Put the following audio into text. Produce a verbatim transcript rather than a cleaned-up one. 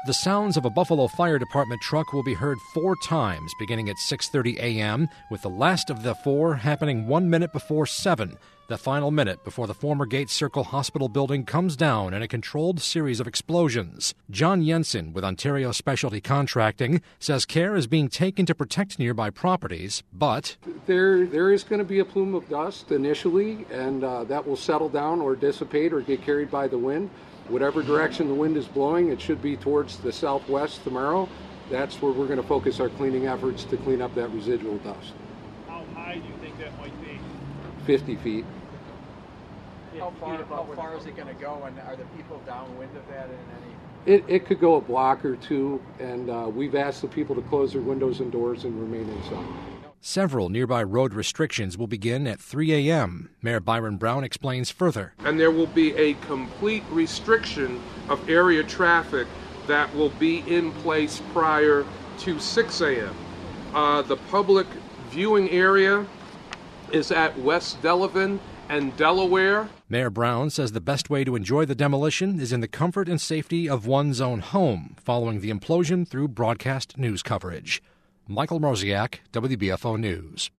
The sounds of a Buffalo Fire Department truck will be heard four times, beginning at six thirty a.m., with the last of the four happening one minute before seven, the final minute before the former Gates Circle Hospital building comes down in a controlled series of explosions. John Jensen with Ontario Specialty Contracting says care is being taken to protect nearby properties, but There, there is going to be a plume of dust initially, and uh, that will settle down or dissipate or get carried by the wind. Whatever direction the wind is blowing, it should be towards the southwest tomorrow. That's where we're going to focus our cleaning efforts to clean up that residual dust. How high do you think that might be? fifty feet. How far, how far is it going to go, and are the people downwind of that in any? It, it could go a block or two, and uh, we've asked the people to close their windows and doors and remain inside. Several nearby road restrictions will begin at three a.m. Mayor Byron Brown explains further. And there will be a complete restriction of area traffic that will be in place prior to six a.m. Uh, the public viewing area is at West Delavan and Delaware. Mayor Brown says the best way to enjoy the demolition is in the comfort and safety of one's own home, following the implosion through broadcast news coverage. Michael Mroziak, W B F O News.